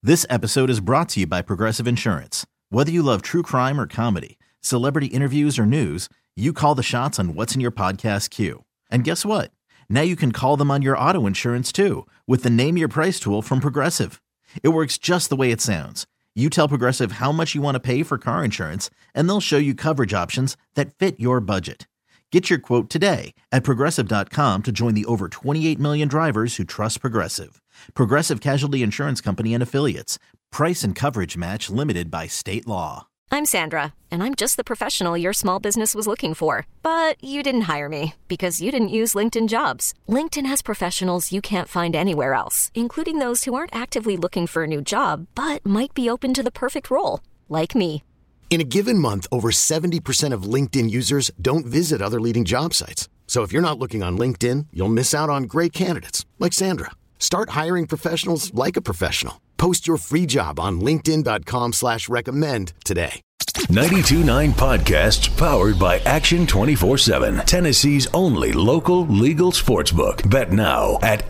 This episode is brought to you by Progressive Insurance. Whether you love true crime or comedy, celebrity interviews or news, you call the shots on what's in your podcast queue. And guess what? Now you can call them on your auto insurance too with the Name Your Price tool from Progressive. It works just the way it sounds. You tell Progressive how much you want to pay for car insurance, and they'll show you coverage options that fit your budget. Get your quote today at Progressive.com to join the over 28 million drivers who trust Progressive. Progressive Casualty Insurance Company and Affiliates. Price and coverage match limited by state law. I'm Sandra, and I'm just the professional your small business was looking for. But you didn't hire me because you didn't use LinkedIn Jobs. LinkedIn has professionals you can't find anywhere else, including those who aren't actively looking for a new job, but might be open to the perfect role, like me. In a given month, over 70% of LinkedIn users don't visit other leading job sites. So if you're not looking on LinkedIn, you'll miss out on great candidates like Sandra. Start hiring professionals like a professional. Post your free job on linkedin.com/recommend today. 92.9 Podcasts powered by Action 24/7. Tennessee's only local legal sportsbook. Bet now at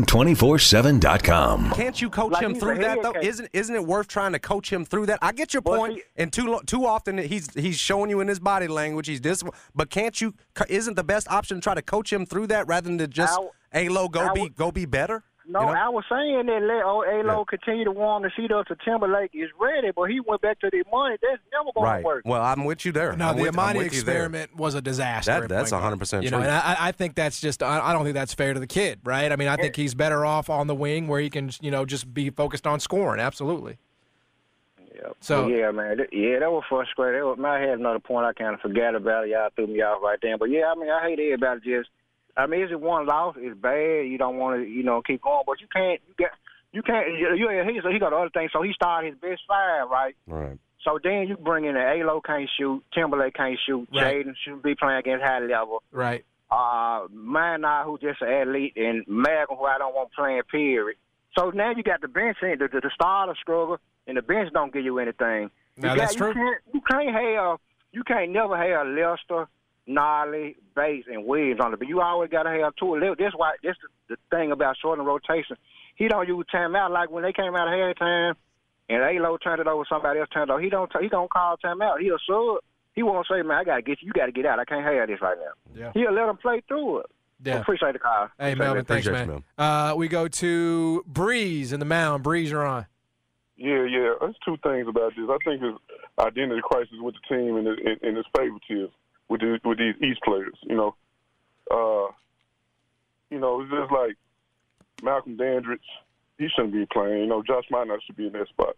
action247.com. Can't you coach him through that, though? Isn't it worth trying to coach him through that? I get your point, and too often he's showing you in his body language but can't you? Isn't the best option to try to coach him through that rather than to just A-Lo go be better? No, you know? I was saying that let A-Lo continue to warm the seat up to Timberlake is ready, but he went back to the money. That's never going to work. Well, I'm with you there. No, the Amani experiment was a disaster. That's 100% true. And I think that's just I don't think that's fair to the kid, right? I mean, I think he's better off on the wing where he can, just be focused on scoring. Absolutely. Yeah. So yeah, man. That was frustrating. I had another point I kind of forgot about. Y'all threw me off right there. But yeah, I mean, I hate everybody just. I mean, is it one loss? It's bad. You don't want to, keep going, but you can't. He got other things. So he started his best five, right? Right. So then you bring in A-Lo can't shoot, Timberlake can't shoot, right. Jaden shouldn't be playing against high level. Right. Mana, who's just an athlete, and Malcolm, who I don't want playing, period. So now you got the bench in, the starter struggle, and the bench don't give you anything. That's true. You can't never have Lester, Nolly, Bates, and Williams on the bench. You always got to have two. That's the thing about shortening rotation. He don't use timeout like when they came out of halftime and A-Lo turned it over, somebody else turned it over. He don't call timeout. He'll sub. He won't say, man, I got to get you. You got to get out. I can't have this right now. Yeah. He'll let him play through it. Yeah. Appreciate the call. Hey, Melvin, thanks, man. We go to Breeze in the mound. Breeze, you're on. Yeah. There's two things about this. I think there's identity crisis with the team and its favoritism with these East players. It's just like Malcolm Dandridge. He shouldn't be playing. Josh Minot should be in that spot.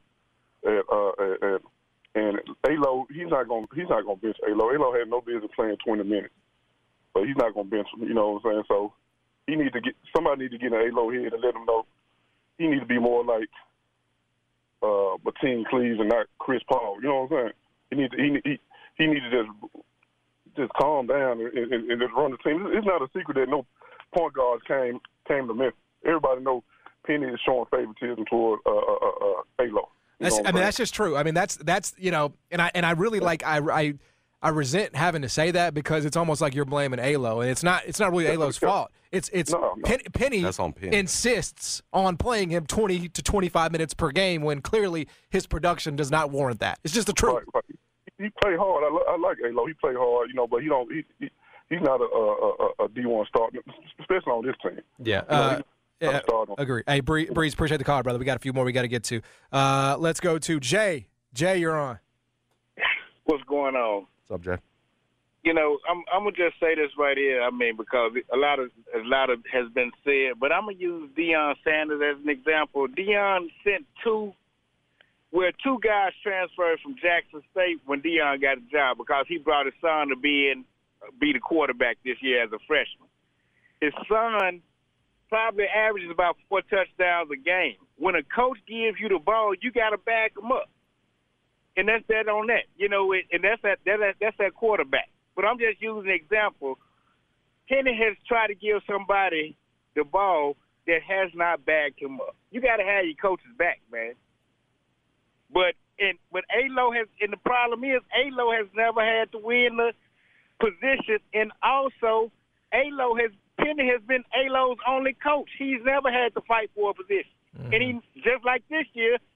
And A-Lo, he's not going to bench A-Lo. A-Lo had no business playing 20 minutes, but he's not going to bench him. You know what I'm saying? So somebody need to get in A-Lo head and let him know he needs to be more like Mateen Cleaves and not Chris Paul. You know what I'm saying? He needs to just calm down and just run the team. It's not a secret that no point guards came to Memphis. Everybody knows Penny is showing favoritism toward A-Lo. That's just true. I mean, that's and I really I resent having to say that because it's almost like you're blaming A-Lo, and it's not really A-Lo's fault. It's Penny insists on playing him 20 to 25 minutes per game when clearly his production does not warrant that. It's just the truth. Right. He played hard. I like A-Lo. He played hard, but he's not a D1 starter, especially on this team. Yeah. Agree. Hey, Breeze, appreciate the call, brother. We got a few more we got to get to. Let's go to Jay. Jay, you're on. What's going on? What's up, Jay? I'm gonna just say this right here. I mean, because a lot of has been said, but I'm gonna use Deion Sanders as an example. Deion sent two guys transferred from Jackson State when Deion got a job because he brought his son to be the quarterback this year as a freshman. His son probably averages about 4 touchdowns a game. When a coach gives you the ball, you got to back him up. And that's that on that. And that's that quarterback. But I'm just using an example. Penny has tried to give somebody the ball that has not backed him up. You got to have your coach's back, man. But A-Lo has, and the problem is A-Lo has never had to win the position, and also Penny has been A-Lo's only coach. He's never had to fight for a position. Mm-hmm. And he, just like this year,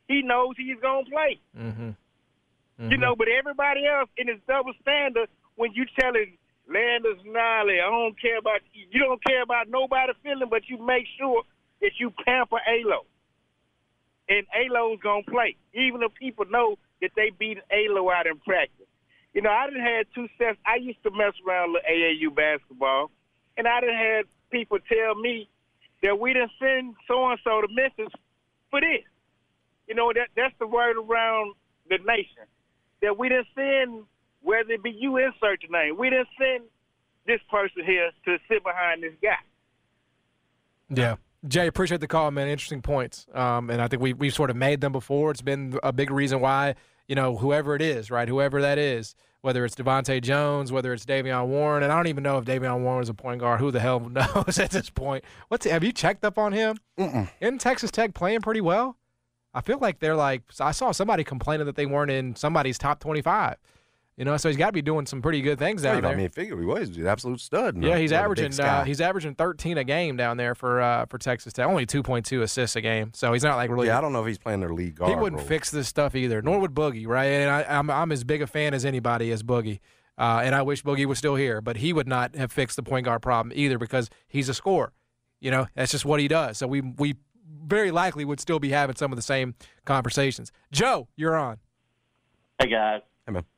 he knows he's going to play. You know, but everybody else in his double standard, when you telling Landers Nolley, I don't care about you don't care about nobody feeling, but you make sure that you pamper Alo. And Alo's going to play, even if people know that they beat Alo out in practice. You know, I done had 2 sets. I used to mess around with AAU basketball, and I done had people tell me that we done send so-and-so to Memphis for this. You know, that's the word around the nation, that we done send, whether it be you insert the name, we done send this person here to sit behind this guy. Yeah. Jay, appreciate the call, man. Interesting points. And I think we've sort of made them before. It's been a big reason why, you know, whoever it is, right, whoever that is, whether it's Devontae Jones, whether it's Davion Warren, and I don't even know if Davion Warren is a point guard. Who the hell knows at this point? Have you checked up on him? Isn't Texas Tech playing pretty well? I feel like they're like – I saw somebody complaining that they weren't in somebody's top 25. You know, so he's got to be doing some pretty good things down there. I mean, figure he was an absolute stud. Yeah, he's averaging 13 a game down there for Texas Tech. Only 2.2 assists a game, so he's not like really. Yeah, I don't know if he's playing their league guard. He wouldn't fix this stuff either. Nor would Boogie, right? And I'm as big a fan as anybody as Boogie, and I wish Boogie was still here, but he would not have fixed the point guard problem either because he's a scorer. You know, that's just what he does. So we very likely would still be having some of the same conversations. Joe, you're on. Hey guys. Hey man.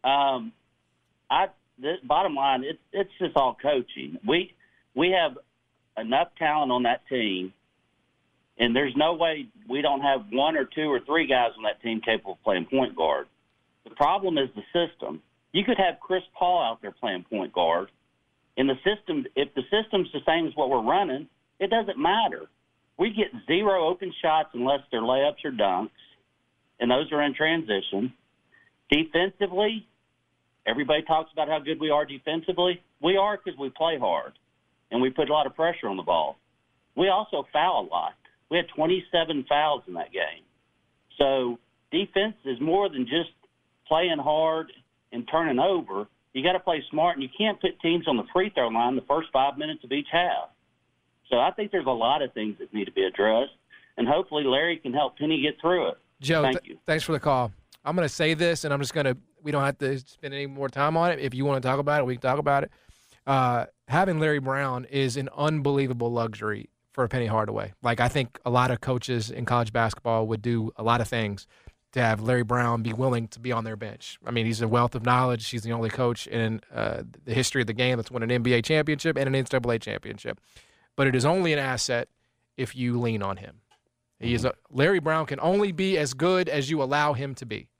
Bottom line, it's just all coaching. We have enough talent on that team, and there's no way we don't have 1 or 2 or 3 guys on that team capable of playing point guard. The problem is the system. You could have Chris Paul out there playing point guard, and the system. If the system's the same as what we're running, it doesn't matter. We get 0 open shots unless they're layups or dunks, and those are in transition. Defensively, everybody talks about how good we are defensively. We are because we play hard, and we put a lot of pressure on the ball. We also foul a lot. We had 27 fouls in that game. So defense is more than just playing hard and turning over. You got to play smart, and you can't put teams on the free throw line the first 5 minutes of each half. So I think there's a lot of things that need to be addressed, and hopefully Larry can help Penny get through it. Joe, Thank you. Thanks for the call. I'm going to say this, and I'm just going to – we don't have to spend any more time on it. If you want to talk about it, we can talk about it. Having Larry Brown is an unbelievable luxury for Penny Hardaway. Like, I think a lot of coaches in college basketball would do a lot of things to have Larry Brown be willing to be on their bench. I mean, he's a wealth of knowledge. He's the only coach in the history of the game that's won an NBA championship and an NCAA championship. But it is only an asset if you lean on him. Larry Brown can only be as good as you allow him to be.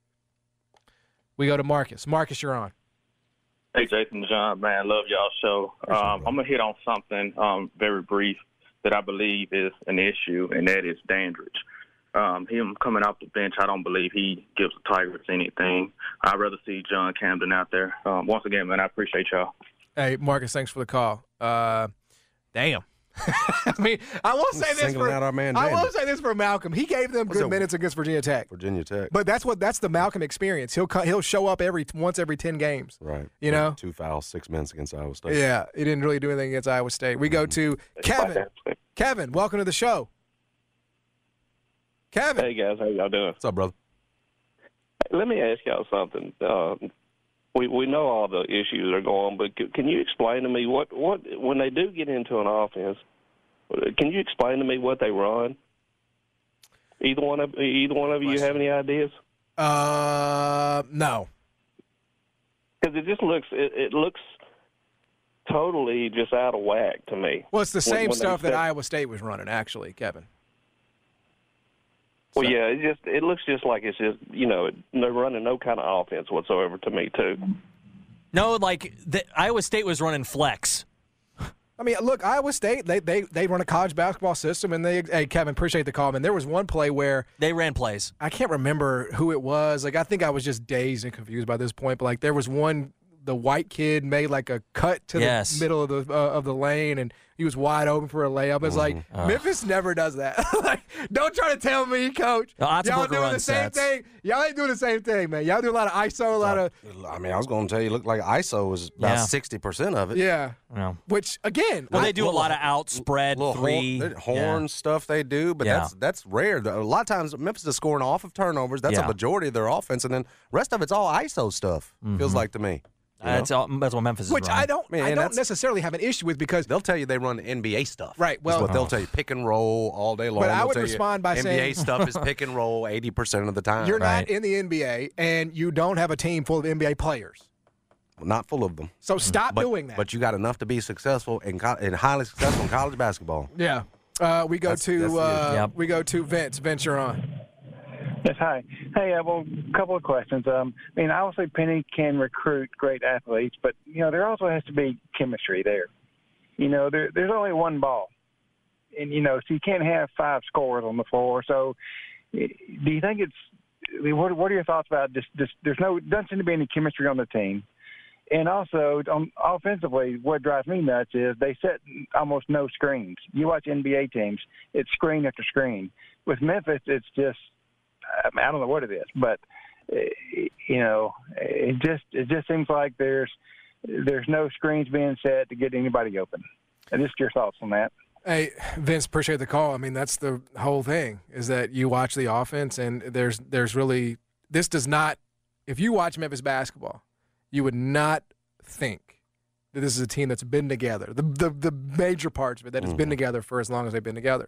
We go to Marcus. Marcus, you're on. Hey, Jason, John, man, love y'all's show. I'm going to hit on something very brief that I believe is an issue, and that is Dandridge. Him coming off the bench, I don't believe he gives the Tigers anything. I'd rather see John Camden out there. Once again, man, I appreciate y'all. Hey, Marcus, thanks for the call. Damn. I mean, I will say this for Malcolm. He gave them good minutes against Virginia Tech. But that's the Malcolm experience. He'll show up once every 10 games. Right. You know? 2 fouls, 6 minutes against Iowa State. Yeah, he didn't really do anything against Iowa State. We go to Kevin. Kevin, welcome to the show. Kevin. Hey guys, how y'all doing? What's up, brother? Let me ask y'all something. We know all the issues that are going on, but can you explain to me what when they do get into an offense? Can you explain to me what they run? Either one of you have any ideas? No. Because it looks totally just out of whack to me. Well, it's the same stuff that Iowa State was running, actually, Kevin. Well, yeah, it looks just like it's just, they're running no kind of offense whatsoever to me, too. No, like Iowa State was running flex. I mean, look, Iowa State, they run a college basketball system, and hey, Kevin, appreciate the call, man. There was one play where they ran plays. I can't remember who it was. Like, I think I was just dazed and confused by this point, but, like, there was one the white kid made like a cut to the middle of the lane, and he was wide open for a layup. It's like Memphis never does that. Like, don't try to tell me, Coach. Y'all doing the same thing. Y'all ain't doing the same thing, man. Y'all do a lot of ISO, a lot of. I mean, I was going to tell you, look like ISO was about 60% of it. Yeah. Which again, they do a lot of outspread horn stuff they do, but that's rare. A lot of times Memphis is scoring off of turnovers. That's a majority of their offense, and then rest of it's all ISO stuff. Feels like to me. That's what Memphis is. Which running. I don't necessarily have an issue with, because they'll tell you they run NBA stuff. Right. Well, that's what they'll tell you, pick and roll all day long. But I would respond by saying NBA stuff is pick and roll 80% of the time. You're not in the NBA, and you don't have a team full of NBA players. Not full of them. So stop doing that. But you got enough to be successful and highly successful in college basketball. Yeah. We go to Vince. Vince, you're on. Yes, hi. Hey, well, a couple of questions. I mean, obviously Penny can recruit great athletes, but, there also has to be chemistry there. There's only one ball. And, so you can't have 5 scorers on the floor. So do you think what are your thoughts about this? Doesn't seem to be any chemistry on the team. And also, offensively, what drives me nuts is they set almost no screens. You watch NBA teams, it's screen after screen. With Memphis, it's just, I don't know what it is, but it just seems like there's no screens being set to get anybody open. And just your thoughts on that. Hey, Vince, appreciate the call. I mean, that's the whole thing, is that you watch the offense, and there's really – this does not – if you watch Memphis basketball, you would not think that this is a team that's been together, the major parts of it, that has been together for as long as they've been together.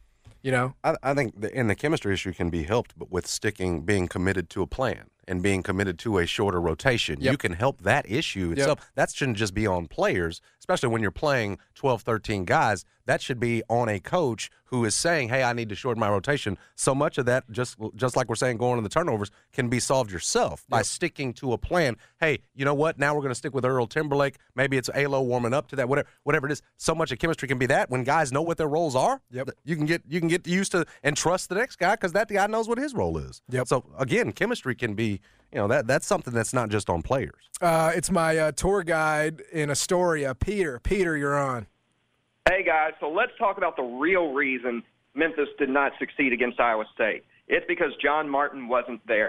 I think the chemistry issue can be helped, but with being committed to a plan and being committed to a shorter rotation. You can help that issue itself. That shouldn't just be on players, especially when you're playing 12, 13 guys. That should be on a coach who is saying, hey, I need to shorten my rotation. So much of that, just like we're saying, going to the turnovers, can be solved yourself by sticking to a plan. Hey, you know what? Now we're going to stick with Earl Timberlake. Maybe it's Alo warming up to that, whatever it is. So much of chemistry can be that. When guys know what their roles are, you can get used to and trust the next guy, because that guy knows what his role is. So, again, chemistry can be, that's something that's not just on players. It's my tour guide in Astoria, Peter. Peter, you're on. Hey, guys, so let's talk about the real reason Memphis did not succeed against Iowa State. It's because John Martin wasn't there.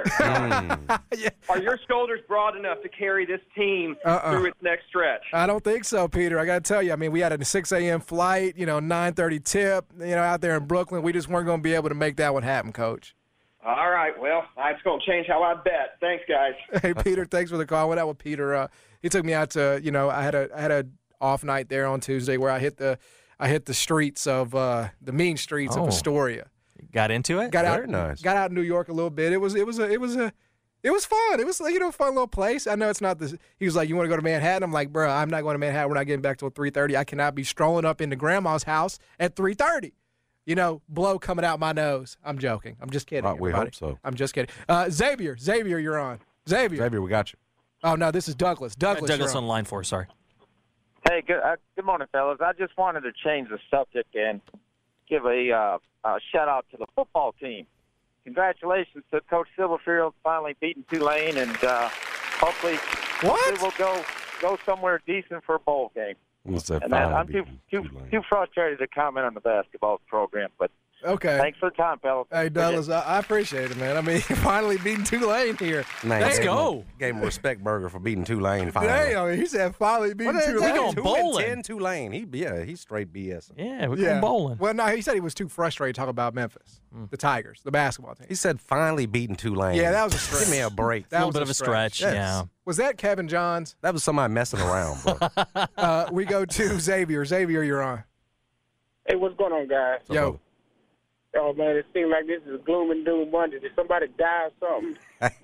Are your shoulders broad enough to carry this team through its next stretch? I don't think so, Peter. I got to tell you, I mean, we had a 6 a.m. flight, 9:30 tip, out there in Brooklyn. We just weren't going to be able to make that one happen, Coach. All right, well, that's going to change how I bet. Thanks, guys. Hey, Peter, thanks for the call. I went out with Peter. He took me out to, I had a off night there on Tuesday where I hit the streets of the mean streets of Astoria. Got into it? Very nice. Got out in New York a little bit. It was fun. It was a fun little place. I know it's not this. He was like, "You want to go to Manhattan?" I'm like, "Bro, I'm not going to Manhattan. We're not getting back till 3:30. I cannot be strolling up into Grandma's house at 3:30. Blow coming out my nose." I'm joking. I'm just kidding. We hope so. I'm just kidding. Xavier, you're on. Xavier, we got you. Oh no, this is Douglas. Douglas on line 4. Sorry. Hey, good morning, fellas. I just wanted to change the subject and give a shout-out to the football team. Congratulations to Coach Silverfield finally beating Tulane, and hopefully we'll go somewhere decent for a bowl game. I'm too frustrated to comment on the basketball program, but okay. Thanks for the time, fellas. Hey, Douglas, I appreciate it, man. I mean, finally beating Tulane here. Let's go. Gave him a respect burger for beating Tulane finally. Damn, he said finally beating Tulane. We going bowling. 2-10 Tulane. He's straight BS. Yeah, we're going bowling. Well, no, he said he was too frustrated to talk about Memphis, the Tigers, the basketball team. He said finally beating Tulane. Yeah, that was a stretch. Give me a break. That was a little bit of a stretch. Yes. Yeah. Was that Kevin Johns? That was somebody messing around, bro. We go to Xavier. Xavier, you're on. Hey, what's going on, guys? Yo. Oh, man, it seems like this is gloom and doom Monday. Did somebody die or something?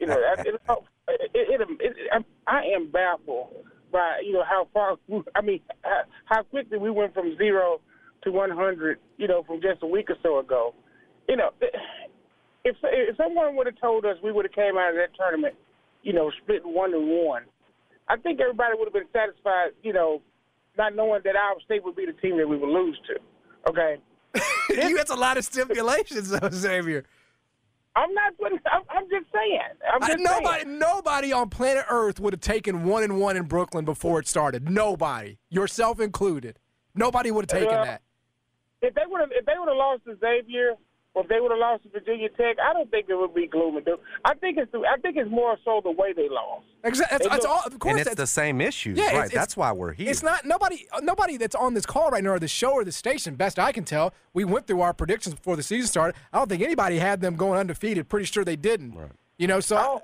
I am baffled by, how quickly we went from 0 to 100, from just a week or so ago. If someone would have told us we would have came out of that tournament, split 1-1, I think everybody would have been satisfied, not knowing that Iowa State would be the team that we would lose to. Okay? That's a lot of stipulations, though, Xavier. I'm not putting. I'm just saying. Nobody on planet Earth would have taken 1-1 in Brooklyn before it started. Nobody, yourself included. Nobody would have taken that. If they would have lost to Xavier, or if they would have lost to Virginia Tech, I don't think it would be gloom and doom. I think it's more so the way they lost. Exactly. That's all. Of course, and it's the same issues, yeah, right? That's why we're here. It's not nobody that's on this call right now, or the show, or the station. Best I can tell, we went through our predictions before the season started. I don't think anybody had them going undefeated. Pretty sure they didn't. Right. You know, so.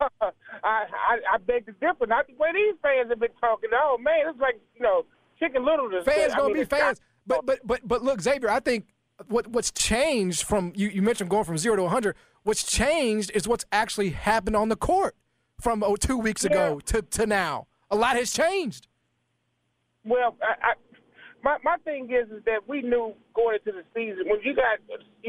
I beg to differ. Not the way these fans have been talking. Oh man, it's like Chicken Little. Fans gonna be fans. But look, Xavier, I think what's changed from you mentioned going from 0 to 100. What's changed is what's actually happened on the court from 2 weeks ago to now. A lot has changed. Well, my thing is that we knew going into the season when you got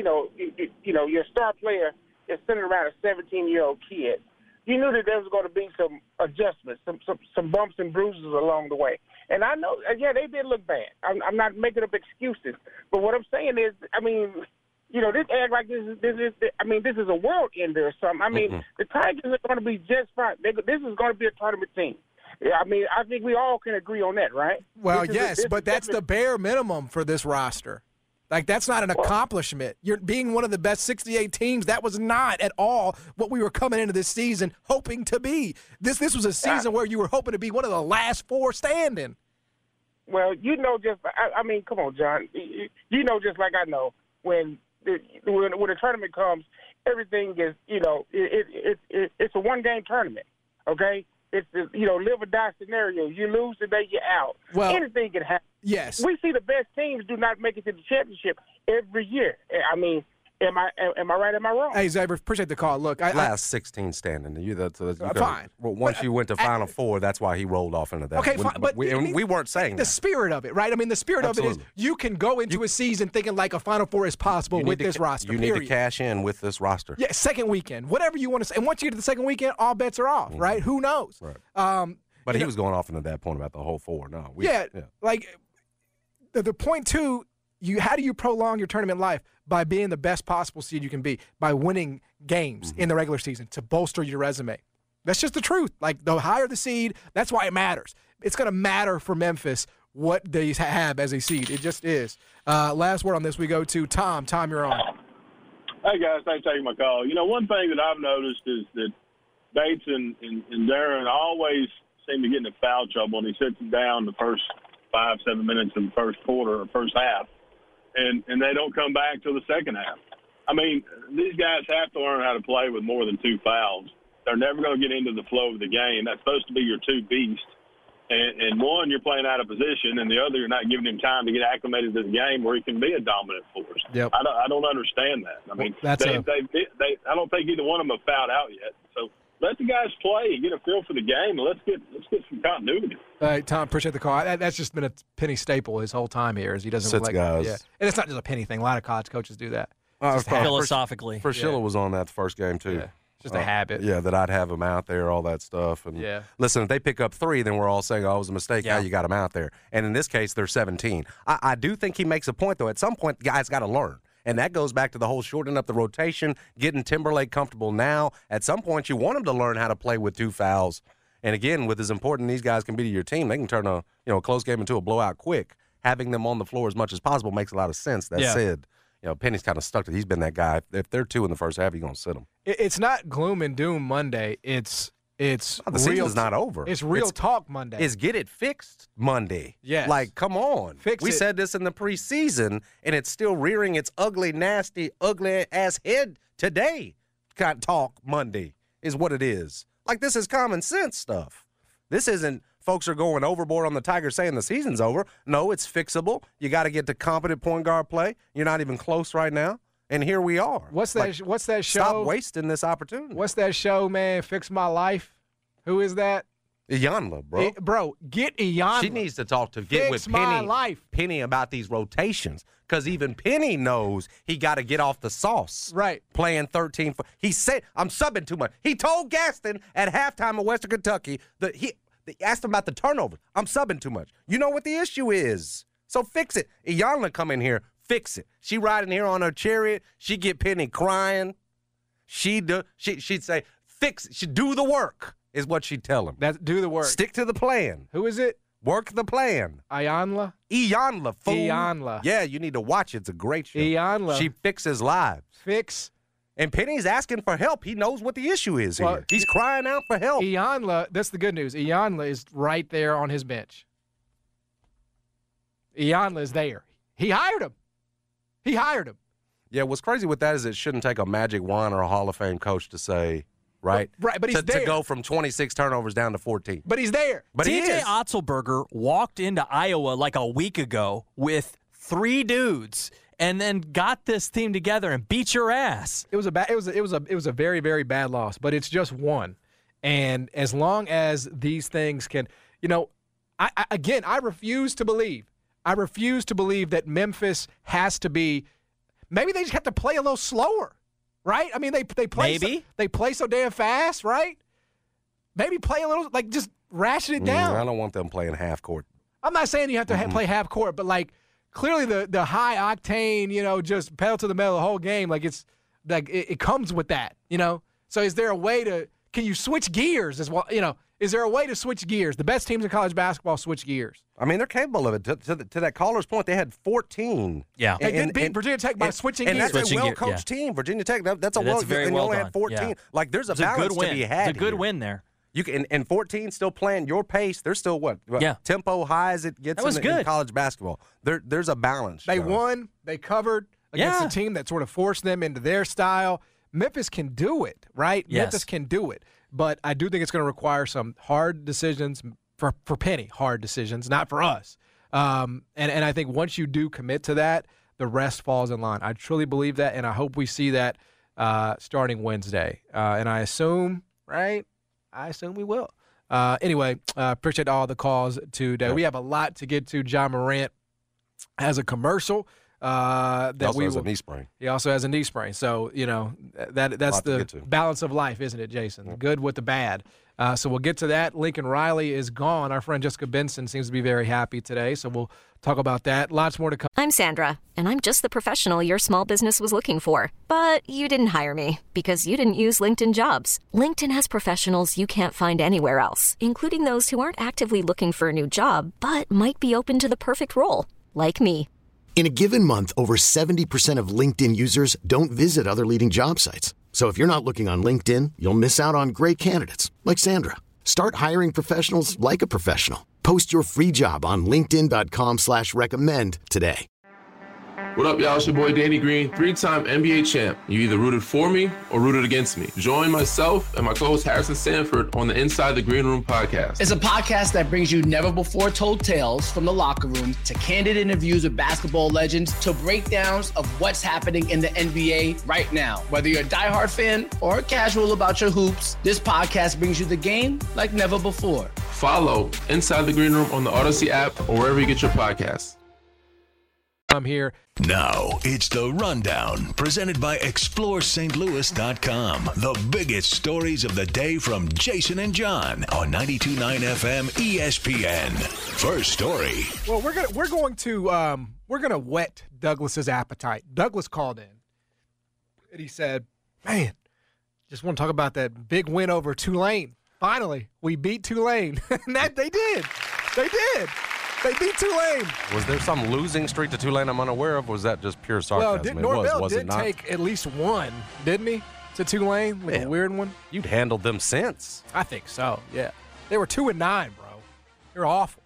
your star player is centered around a 17-year-old kid. You knew that there was going to be some adjustments, some bumps and bruises along the way. And I know, they did look bad. I'm not making up excuses. But what I'm saying is, this act like this is a world ender or something. The Tigers are going to be just fine. This is going to be a tournament team. I think we all can agree on that, right? Well, yes, but that's the bare minimum for this roster. Like, that's not an accomplishment. You're being one of the best 68 teams. That was not at all what we were coming into this season hoping to be. This was a season where you were hoping to be one of the last four standing. Well, come on, John. You know just like I know, when the tournament comes, everything is, it's a one-game tournament, okay? It's live or die scenario. You lose today, you're out. Well, anything can happen. Yes. We see the best teams do not make it to the championship every year. Am I right? Am I wrong? Hey, Xavier, appreciate the call. Look, last 16 standing. Fine. Once you went to Final Four, that's why he rolled off into that. Okay, fine. But we weren't saying the spirit of it, right? The spirit Absolutely. of it is you can go into a season thinking like a Final Four is possible with this roster. You need to cash in with this roster. Yeah, second weekend, whatever you want to say. And once you get to the second weekend, all bets are off, right? Who knows? Right. But he was going off into that point about the whole four. No. The point two, how do you prolong your tournament life? By being the best possible seed you can be, by winning games in the regular season to bolster your resume. That's just the truth. Like, the higher the seed, that's why it matters. It's going to matter for Memphis what they have as a seed. It just is. Last word on this, we go to Tom. Tom, you're on. Hey, guys. Thanks for taking my call. One thing that I've noticed is that Bates and Darren always seem to get into foul trouble, and he sits them down the first 5-7 minutes in the first quarter or first half. And they don't come back till the second half. These guys have to learn how to play with more than two fouls. They're never going to get into the flow of the game. That's supposed to be your two beasts. And one, you're playing out of position, and the other, you're not giving him time to get acclimated to the game where he can be a dominant force. Yep. I don't understand that. I don't think either one of them have fouled out yet. So let the guys play and get a feel for the game, and let's get some continuity. Tom, appreciate the call. That's just been a Penny staple his whole time here. Is he doesn't sits guys. Yeah, and it's not just a Penny thing. A lot of college coaches do that. Philosophically, Fraschilla was on that the first game too. Yeah. Just a habit. Yeah, that I'd have him out there, all that stuff. And listen, if they pick up 3, then we're all saying, oh, it was a mistake. Yeah, you got him out there. And in this case, they're 17. I do think he makes a point, though. At some point, the guy's got to learn. And that goes back to the whole shortening up the rotation, getting Timberlake comfortable now. At some point, you want him to learn how to play with 2 fouls. And again, with as important these guys can be to your team, they can turn a close game into a blowout quick. Having them on the floor as much as possible makes a lot of sense. That said, Penny's kind of stuck to it. He's been that guy. If they're 2 in the first half, he's going to sit them. It's not gloom and doom Monday. It's the season's not over. It's real talk Monday. It's get it fixed Monday. Yes. Like, come on. We said this in the preseason, and it's still rearing its ugly, nasty, ugly-ass head today. Talk Monday is what it is. Like, this is common sense stuff. This isn't folks are going overboard on the Tigers saying the season's over. No, it's fixable. You got to get to competent point guard play. You're not even close right now. And here we are. What's that show? Stop wasting this opportunity. What's that show, man? Fix My Life. Who is that? Iyanla, bro. Get Iyanla. She needs to talk to Penny about these rotations, because even Penny knows he got to get off the sauce. Right. Playing 13. He said, I'm subbing too much. He told Gaston at halftime of Western Kentucky that he asked him about the turnover. I'm subbing too much. You know what the issue is. So fix it. Iyanla come in here, fix it. She riding here on her chariot. She get Penny crying. She'd say, do the work, is what she'd tell him. Do the work. Stick to the plan. Who is it? Work the plan. Iyanla? Iyanla, fool. Iyanla. Yeah, you need to watch it. It's a great show. Iyanla. She fixes lives. And Penny's asking for help. He knows what the issue is here. He's crying out for help. Iyanla, that's the good news. Iyanla is right there on his bench. Iyanla is there. He hired him. Yeah, what's crazy with that is it shouldn't take a magic wand or a Hall of Fame coach to say, right? Right, but he's there. To go from 26 turnovers down to 14. But he's there. But TJ Otzelberger walked into Iowa like a week ago with 3 dudes and then got this team together and beat your ass. It was a very, very bad loss, but it's just one. And as long as these things can, I refuse to believe that Memphis has to be. Maybe they just have to play a little slower, right? I mean, they play. They play so damn fast, right? Maybe play a little, just ration it down. I don't want them playing half court. I'm not saying you have to play half court, but clearly the high octane, just pedal to the metal the whole game. It comes with that, So is there a way to? Can you switch gears as well? Is there a way to switch gears? The best teams in college basketball switch gears. I mean, they're capable of it. To that caller's point, they had 14. Yeah. They did beat Virginia Tech by switching gears. And that's a well-coached team. Virginia Tech, that's a well-coached team. And you only had 14. Yeah. There's a balance to be had. It's a good win there. You can, and 14 still playing your pace. They're still tempo high as it gets in college basketball. There's a balance. They won. They covered against a team that sort of forced them into their style. Memphis can do it, right? Yes. Memphis can do it. But I do think it's going to require some hard decisions for Penny, hard decisions, not for us. And I think once you do commit to that, the rest falls in line. I truly believe that, and I hope we see that starting Wednesday. And I assume, right? I assume we will. Anyway, appreciate all the calls today. Yeah. We have a lot to get to. John Morant has a commercial. He also has a knee sprain. He also has a knee sprain. So, that's the balance of life, isn't it, Jason? Yeah. Good with the bad. So we'll get to that. Lincoln Riley is gone. Our friend Jessica Benson seems to be very happy today. So we'll talk about that. Lots more to come. I'm Sandra, and I'm just the professional your small business was looking for. But you didn't hire me because you didn't use LinkedIn Jobs. LinkedIn has professionals you can't find anywhere else, including those who aren't actively looking for a new job, but might be open to the perfect role, like me. In a given month, over 70% of LinkedIn users don't visit other leading job sites. So if you're not looking on LinkedIn, you'll miss out on great candidates like Sandra. Start hiring professionals like a professional. Post your free job on linkedin.com/recommend today. What up, y'all? It's your boy Danny Green, 3-time NBA champ. You either rooted for me or rooted against me. Join myself and my co-host Harrison Sanford on the Inside the Green Room podcast. It's a podcast that brings you never-before-told tales from the locker room to candid interviews with basketball legends to breakdowns of what's happening in the NBA right now. Whether you're a diehard fan or casual about your hoops, this podcast brings you the game like never before. Follow Inside the Green Room on the Odyssey app or wherever you get your podcasts. I'm here. Now, it's The Rundown, presented by ExploreSt.Louis.com. The biggest stories of the day from Jason and John on 92.9 FM ESPN. First story. Well, we're going to whet Douglas's appetite. Douglas called in, and he said, man, just want to talk about that big win over Tulane. Finally, we beat Tulane. And that they did. They did. They beat Tulane. Was there some losing streak to Tulane I'm unaware of, or was that just pure sarcasm? Well, Norvell did take at least one, didn't he, to Tulane? A weird one. You'd handled them since. I think so, yeah. They were 2-9, bro. They're awful.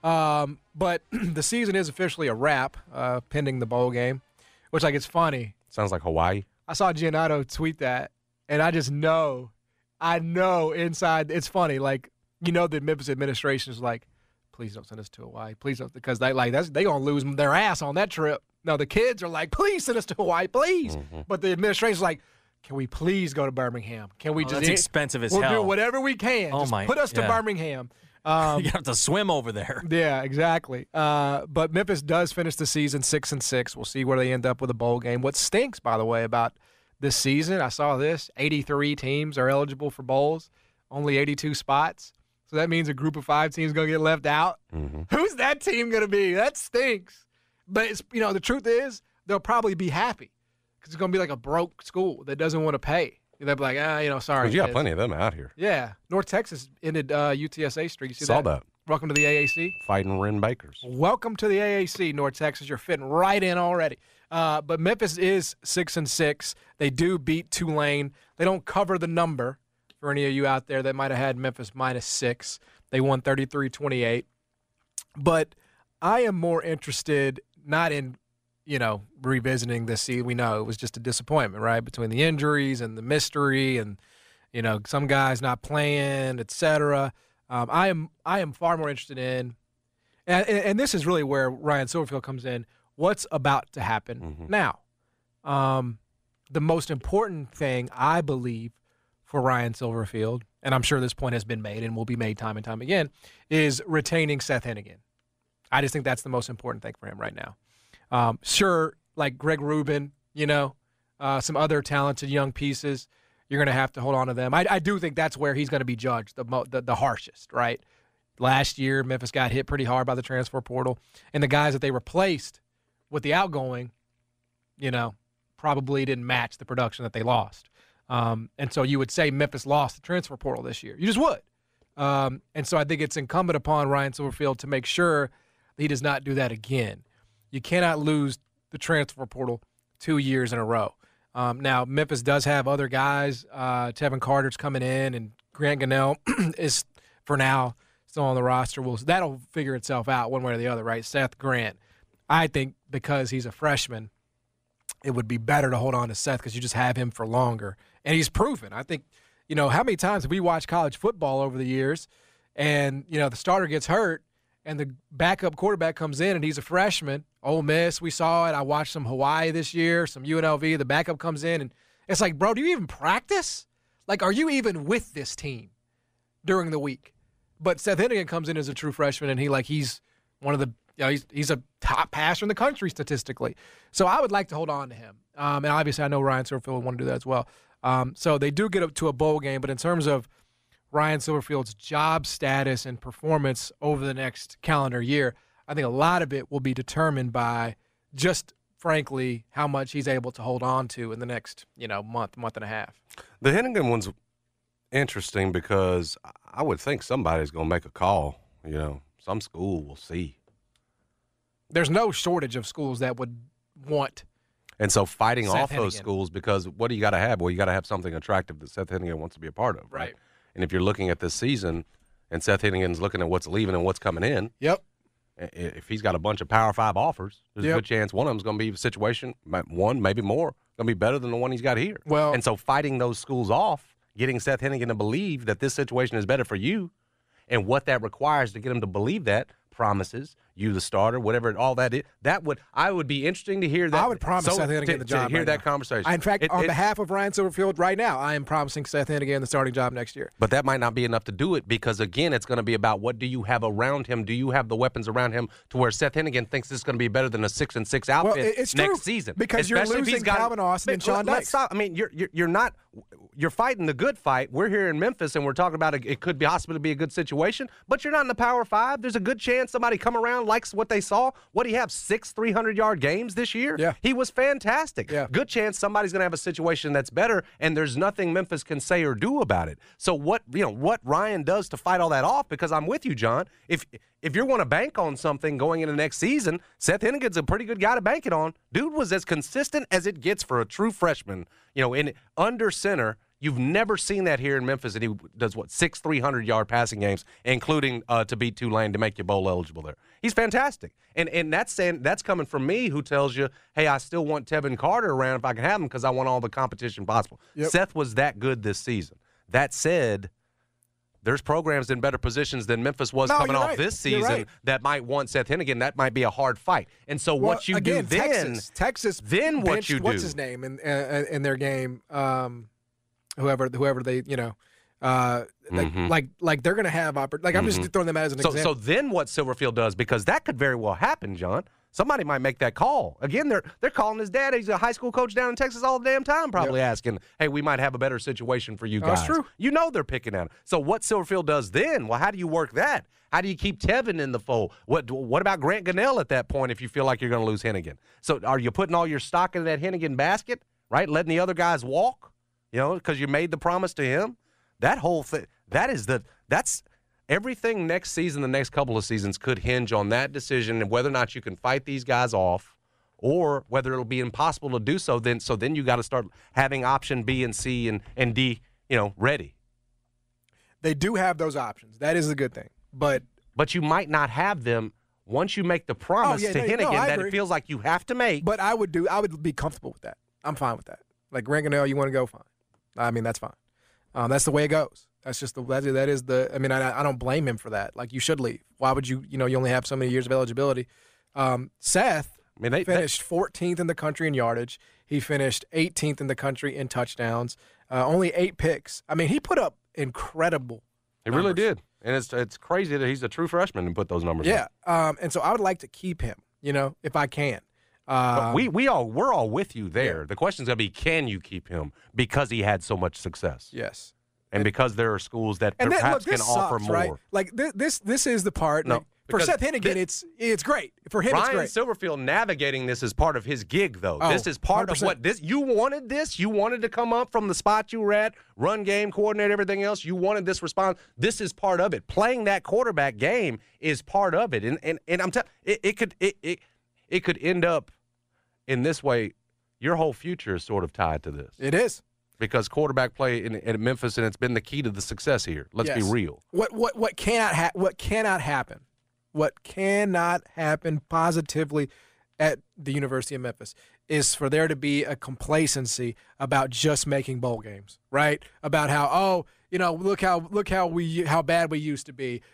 But the season is officially a wrap, pending the bowl game, which, it's funny. Sounds like Hawaii. I saw Giannotto tweet that, and I just know. I know inside, it's funny. The Memphis administration is like, please don't send us to Hawaii. Please don't, because they gonna lose their ass on that trip. No, the kids are like, please send us to Hawaii, please. Mm-hmm. But the administration's like, can we please go to Birmingham? Can we just? That's expensive as hell. We'll do whatever we can. Put us to Birmingham. You have to swim over there. Yeah, exactly. But Memphis does finish the season 6-6. We'll see where they end up with a bowl game. What stinks, by the way, about this season, I saw this: 83 teams are eligible for bowls, only 82 spots. So that means a group of 5 teams going to get left out. Mm-hmm. Who's that team going to be? That stinks. But the truth is they'll probably be happy because it's going to be like a broke school that doesn't want to pay. They'll be like, sorry. You got plenty of them out here. Yeah. North Texas ended UTSA streak. You see Saw that. Welcome to the AAC. Fighting Ren Bakers. Welcome to the AAC, North Texas. You're fitting right in already. But Memphis is 6-6. They do beat Tulane. They don't cover the number for any of you out there that might have had Memphis -6. They won 33-28. But I am more interested not in, revisiting this season. We know it was just a disappointment, right, between the injuries and the mystery and, some guys not playing, et cetera. I am far more interested in, and this is really where Ryan Silverfield comes in, what's about to happen now. The most important thing, I believe, for Ryan Silverfield, and I'm sure this point has been made and will be made time and time again, is retaining Seth Hennigan. I just think that's the most important thing for him right now. Sure, like Greg Rubin, some other talented young pieces, you're going to have to hold on to them. I do think that's where he's going to be judged the harshest, right? Last year, Memphis got hit pretty hard by the transfer portal, and the guys that they replaced with the outgoing, probably didn't match the production that they lost. And so you would say Memphis lost the transfer portal this year. You just would. And so I think it's incumbent upon Ryan Silverfield to make sure that he does not do that again. You cannot lose the transfer portal 2 years in a row. Now, Memphis does have other guys. Tevin Carter's coming in, and Grant Gunnell is, for now, still on the roster. That'll figure itself out one way or the other, right? Seth Grant. I think because he's a freshman, it would be better to hold on to Seth because you just have him for longer. And he's proven. I think, how many times have we watched college football over the years and, the starter gets hurt and the backup quarterback comes in and he's a freshman. Ole Miss, we saw it. I watched some Hawaii this year, some UNLV. The backup comes in and it's like, bro, do you even practice? Like, are you even with this team during the week? But Seth Hennigan comes in as a true freshman and he's one of the, he's a top passer in the country statistically. So I would like to hold on to him. And obviously I know Ryan Silverfield would want to do that as well. So they do get up to a bowl game, but in terms of Ryan Silverfield's job status and performance over the next calendar year, I think a lot of it will be determined by just, frankly, how much he's able to hold on to in the next, month and a half. The Hennigan one's interesting because I would think somebody's going to make a call. Some school will see. There's no shortage of schools that would want. And so fighting Seth off Hennigan. those schools, because what do you got to have? Well, you got to have something attractive that Seth Hennigan wants to be a part of, right? And if you're looking at this season and Seth Hennigan's looking at what's leaving and what's coming in, if he's got a bunch of Power 5 offers, there's a good chance one of them's going to be a situation, one, maybe more, going to be better than the one he's got here. Well, and so fighting those schools off, getting Seth Hennigan to believe that this situation is better for you and what that requires to get him to believe that, promises, you the starter, whatever, all that is, I would be interesting to hear that. I would promise Seth Hennigan the job. To hear that conversation. In fact, on behalf of Ryan Silverfield right now, I am promising Seth Hennigan the starting job next year. But that might not be enough to do it because, again, it's going to be about what do you have around him? Do you have the weapons around him to where Seth Hennigan thinks this is going to be better than a 6-6 outfit next season? Because you're losing Calvin Austin and Sean Dykes. You're not – you're fighting the good fight. We're here in Memphis, and we're talking about it could possibly be a good situation, but you're not in the Power 5. There's a good chance somebody come around, likes what they saw. What do you have, 6 300-yard games this year? Yeah. He was fantastic. Yeah. Good chance somebody's going to have a situation that's better, and there's nothing Memphis can say or do about it. So what Ryan does to fight all that off, because I'm with you, John, if you're going to bank on something going into next season, Seth Hennigan's a pretty good guy to bank it on. Dude was as consistent as it gets for a true freshman. In under center, you've never seen that here in Memphis, and he does, 6 300-yard passing games, including to beat Tulane to make you bowl eligible there. He's fantastic. And that's coming from me, who tells you, hey, I still want Tevin Carter around if I can have him because I want all the competition possible. Yep. Seth was that good this season. That said, there's programs in better positions than Memphis was coming off this season that might want Seth Hennigan. That might be a hard fight. And so what you do then, Texas then what you do. What's his name in their game? Whoever they, like they're going to have like I'm just throwing them out as an example. So then what Silverfield does, because that could very well happen, John. Somebody might make that call. Again, they're calling his dad. He's a high school coach down in Texas all the damn time, probably asking, hey, we might have a better situation for you guys. That's true. You know they're picking at him. So what Silverfield does then, well, how do you work that? How do you keep Tevin in the fold? What about Grant Gunnell at that point if you feel like you're going to lose Hennigan? So are you putting all your stock in that Hennigan basket, right, letting the other guys walk? because you made the promise to him. That whole thing, that's everything next season, the next couple of seasons could hinge on that decision and whether or not you can fight these guys off or whether it'll be impossible to do so. Then you got to start having option B and C and D, ready. They do have those options. That is a good thing. But you might not have them once you make the promise to Hennigan that it feels like you have to make. But I would be comfortable with that. I'm fine with that. Like, Ranganell, you want to go, fine. I mean, that's fine. That's the way it goes. That's just that is the. I mean, I don't blame him for that. Like, you should leave. Why would you? You only have so many years of eligibility. Seth finished 14th in the country in yardage. He finished 18th in the country in touchdowns. Only 8 picks. I mean, he put up incredible. He really did, and it's crazy that he's a true freshman and put those numbers. Yeah, and so I would like to keep him. If I can. But we're all with you there. Yeah. The question's gonna be, can you keep him because he had so much success? Yes. And because there are schools that perhaps can offer more. Right? Like this is the part. No, for Seth Hennigan, it's great. For him, it's great. Ryan Silverfield navigating this is part of his gig, though. This is part 100%. Of what this. You wanted this. You wanted to come up from the spot you were at, run game, coordinate everything else. You wanted this response. This is part of it. Playing that quarterback game is part of it. And I'm telling it could end up in this way. Your whole future is sort of tied to this. It is. Because quarterback play in Memphis, and it's been the key to the success here. Let's be real. What cannot happen? What cannot happen positively at the University of Memphis is for there to be a complacency about just making bowl games, right? About how look how bad we used to be.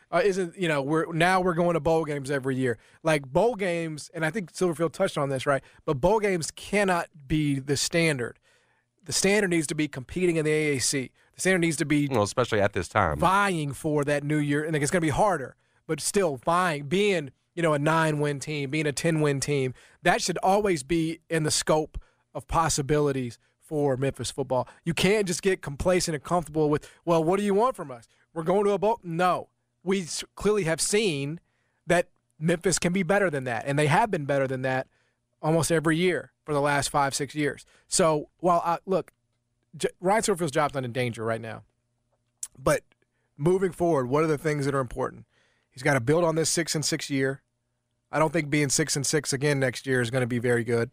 We're going to bowl games every year. Like, bowl games, and I think Silverfield touched on this, right? But bowl games cannot be the standard. The standard needs to be competing in the AAC. The standard needs to be, especially at this time, vying for that new year. And it's going to be harder, but still vying, being a 9-win team, being a 10-win team. That should always be in the scope of possibilities for Memphis football. You can't just get complacent and comfortable with, well, what do you want from us? We're going to a bowl. No, we clearly have seen that Memphis can be better than that, and they have been better than that almost every year for the last 5-6 years. So, Ryan Silverfield's job's not in danger right now. But moving forward, what are the things that are important? He's got to build on this 6-6 year. I don't think being 6-6 again next year is going to be very good.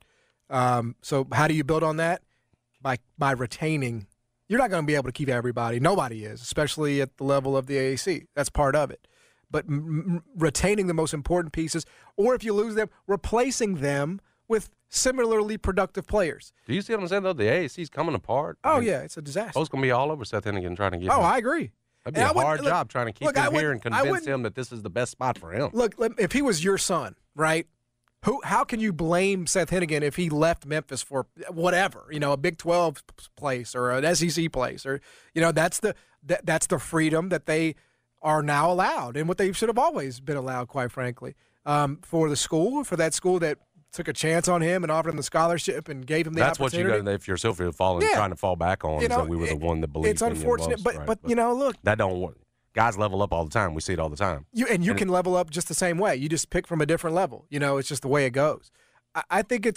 So how do you build on that? By retaining. You're not going to be able to keep everybody. Nobody is, especially at the level of the AAC. That's part of it. But retaining the most important pieces, or if you lose them, replacing them with similarly productive players. Do you see what I'm saying, though? The AAC's coming apart. Oh, yeah, it's a disaster. It's going to be all over Seth Hennigan trying to get him. I agree. That'd be a hard job trying to keep him here and convince him that this is the best spot for him. Look, if he was your son, right, how can you blame Seth Hennigan if he left Memphis for whatever, a Big 12 place or an SEC place? Or, that's the freedom that they are now allowed and what they should have always been allowed, quite frankly, for that school that took a chance on him and offered him the scholarship and gave him the opportunity. That's what you got if you're Silverfield trying to fall back on. So we were the one that believed. It's unfortunate, but look, that don't work. Guys level up all the time. We see it all the time. You can level up just the same way. You just pick from a different level. It's just the way it goes. I think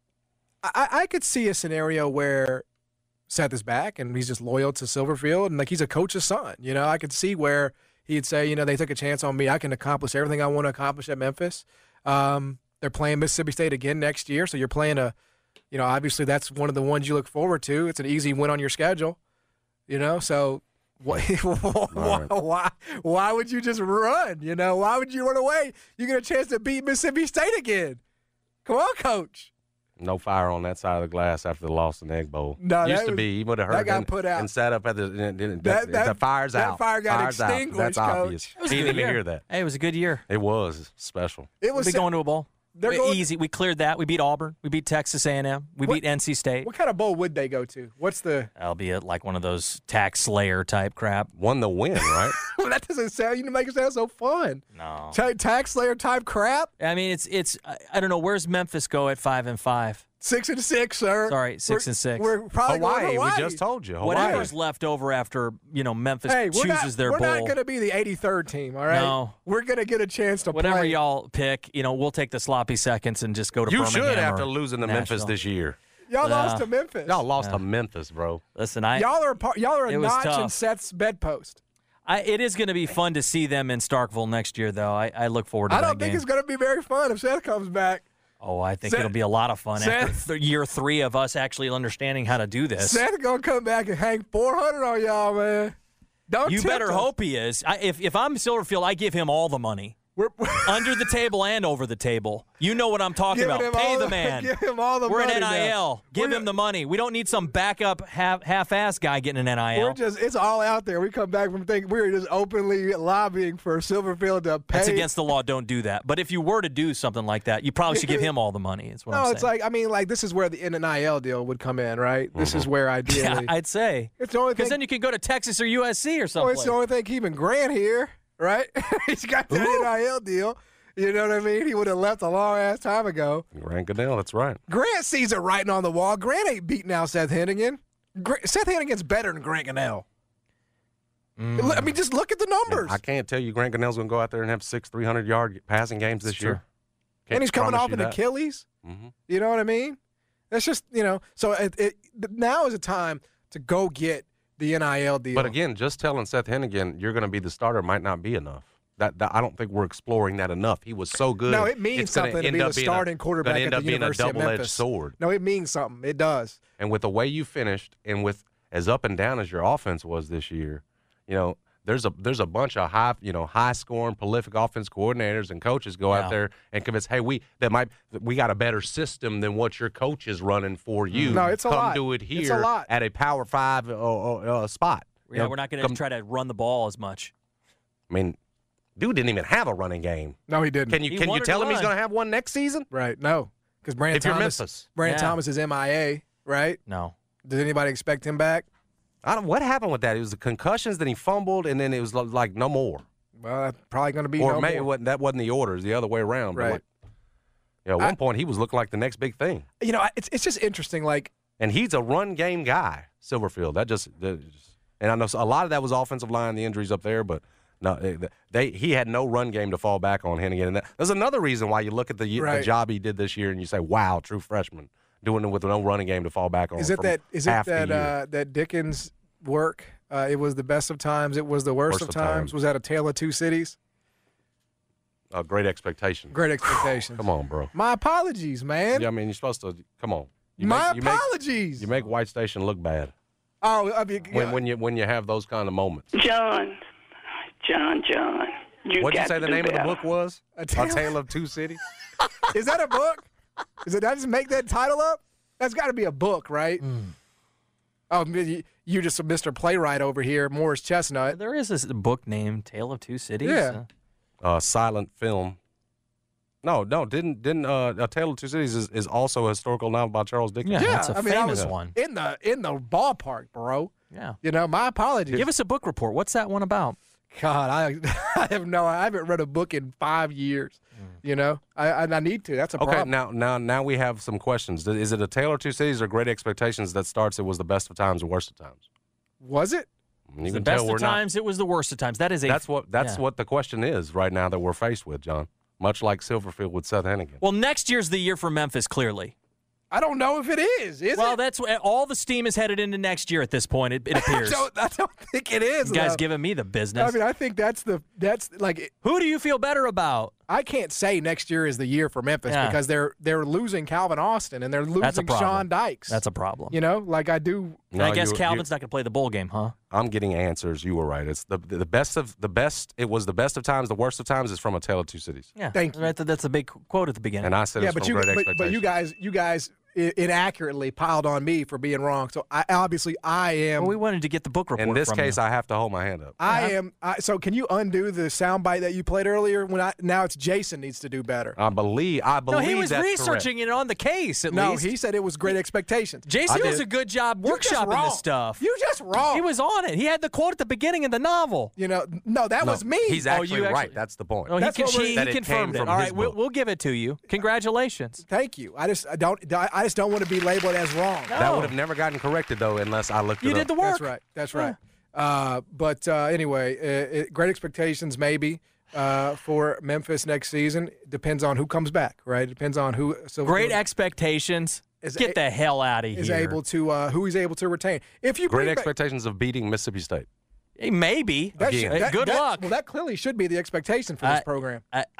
I could see a scenario where Seth is back and he's just loyal to Silverfield and like he's a coach's son. I could see where he'd say, they took a chance on me. I can accomplish everything I want to accomplish at Memphis. They're playing Mississippi State again next year, so you're playing obviously that's one of the ones you look forward to. It's an easy win on your schedule, so why would you just run? Why would you run away? You get a chance to beat Mississippi State again. Come on, Coach. No fire on that side of the glass after the loss in the Egg Bowl. No, used to be. He would have heard that got put out and sat up at the fire's out. That fire got extinguished. That's obvious. He didn't even hear that. Hey, it was a good year. It was special. We'll be going to a bowl. Easy. We cleared that. We beat Auburn. We beat Texas A&M. We beat NC State. What kind of bowl would they go to? That'll be like one of those tax slayer type crap. Won the win, right? Well, that doesn't sound. You make it sound so fun. No. Tax slayer type crap. I mean, it's. I don't know. Where's Memphis go at 5-5? 6-6, sir. Sorry, 6-6. We're probably Hawaii. Hawaii. We just told you. Hawaii. Whatever's left over after Memphis chooses their bowl. We're not going to be the 83rd team, all right? No. We're going to get a chance to Whatever play. y'all pick, we'll take the sloppy seconds and just go to Birmingham. You should after losing to Nashville. Memphis this year. Y'all lost to Memphis. Y'all lost to Memphis, bro. Listen, y'all are a notch tough. in Seth's bedpost. It is going to be fun to see them in Starkville next year, though. I look forward to that game. I don't think it's going to be very fun if Seth comes back. Oh, I think it'll be a lot of fun after year 3 of us actually understanding how to do this. Seth's going to come back and hang 400 on y'all, man. You better hope he is. If I'm Silverfield, I give him all the money. Under the table and over the table. You know what I'm talking about. Pay the man. Give him all the money. We're an NIL. Now. Give him the money. We don't need some backup half-ass guy getting an NIL. It's all out there. We come back from thinking we're just openly lobbying for Silverfield to pay. That's against the law. Don't do that. But if you were to do something like that, you probably should give him all the money. Is what I'm saying. It's like, this is where the NIL deal would come in, right? Mm-hmm. This is where ideally. Yeah, I'd say. It's the only thing. Because then you can go to Texas or USC or something. It's the only thing keeping Grant here, right? He's got that NIL deal. You know what I mean? He would have left a long-ass time ago. Grant Goodell, that's right. Grant sees it writing on the wall. Grant ain't beating out Seth Hennigan. Seth Hennigan's better than Grant Goodell. I mean, just look at the numbers. I can't tell you Grant Goodell's going to go out there and have 6 300-yard passing games this year. And he's coming off an Achilles. Mm-hmm. You know what I mean? That's just, so now is a time to go get the NIL deal. But again, just telling Seth Hennigan you're going to be the starter might not be enough. That I don't think we're exploring that enough. He was so good. No, it means something to be the starting quarterback at the University of Memphis. End up being a double-edged sword. No, it means something. It does. And with the way you finished, and with as up and down as your offense was this year, there's a bunch of high-scoring, prolific offense coordinators and coaches go out there and convince, hey, we got a better system than what your coach is running for you. No, it's a lot. Come do it here at a Power 5 spot. Yeah, we're not going to try to run the ball as much. I mean. Dude didn't even have a running game. No, he didn't. Can you tell him he's going to have one next season? Right. No, because Brandon Thomas is MIA. Right. No. Did anybody expect him back? What happened with that? It was the concussions, then he fumbled, and then it was like no more. Well, that's probably going to be or maybe that wasn't the order; it was the other way around. Right. At one point, he was looking like the next big thing. It's just interesting. And he's a run game guy, Silverfield. That just and I know a lot of that was offensive line, the injuries up there, but. No, he had no run game to fall back on Hennigan. And there's another reason why you look at the job he did this year and you say, wow, true freshman, doing it with no running game to fall back on. Is it that Dickens work? It was the best of times. It was the worst of times. Was that A Tale of Two Cities? Great Expectations. Great Expectations. Come on, bro. My apologies, man. Yeah, I mean, you're supposed to – come on. Apologies. You make White Station look bad. Oh, I mean, when you have those kind of moments. John. What'd you say the name of the book was? A Tale of Two Cities? Is that a book? Did I just make that title up? That's got to be a book, right? Oh, you just a Mr. Playwright over here, Morris Chestnut. There is this book named Tale of Two Cities. Yeah. Silent film. No, didn't A Tale of Two Cities is also a historical novel by Charles Dickens. Yeah, it's a famous one. In the ballpark, bro. Yeah. My apologies. Give us a book report. What's that one about? God, I haven't read a book in 5 years. I need to. That's a problem. Okay, now we have some questions. Is it A Tale of Two Cities or Great Expectations that starts? It was the best of times and worst of times. Was it? The best of times. It was the worst of times. That's what the question is right now that we're faced with, John. Much like Silverfield with Seth Hennigan. Well, next year's the year for Memphis. Clearly. I don't know if it is. Well, that's all the steam is headed into next year at this point. It appears. I don't think it is. You guys giving me the business. I mean, I think that's like. Who do you feel better about? I can't say next year is the year for Memphis because they're losing Calvin Austin and they're losing Sean Dykes. That's a problem. I do. I guess Calvin's not going to play the bowl game, huh? I'm getting answers. You were right. It's the best of the best. It was the best of times. The worst of times is from A Tale of Two Cities. Yeah, thank you. Right, that's a big quote at the beginning. And I said it's from Great Expectations. But you guys inaccurately piled on me for being wrong. So I am. Well, we wanted to get the book report. In this case, I have to hold my hand up. So can you undo the soundbite that you played earlier? Now it's Jason needs to do better. I believe. No, he was that's researching correct. it on the case. No, least. he said it was Great Expectations. Jason does a good job workshopping this stuff. You just wrong. He was on it. He had the quote at the beginning of the novel. That was me. He's actually right. That's the point. No, he confirmed it. All right, we'll give it to you. Congratulations. Thank you. I just don't want to be labeled as wrong. No. That would have never gotten corrected though, unless I looked it up. You did the work. That's right. But anyway, Great Expectations maybe for Memphis next season. Depends on who comes back, right? Depends on who. Great Expectations. Get the hell out of here. Is able to who he's able to retain. If you great expectations of beating Mississippi State. Maybe. Good luck. Well, that clearly should be the expectation for this program.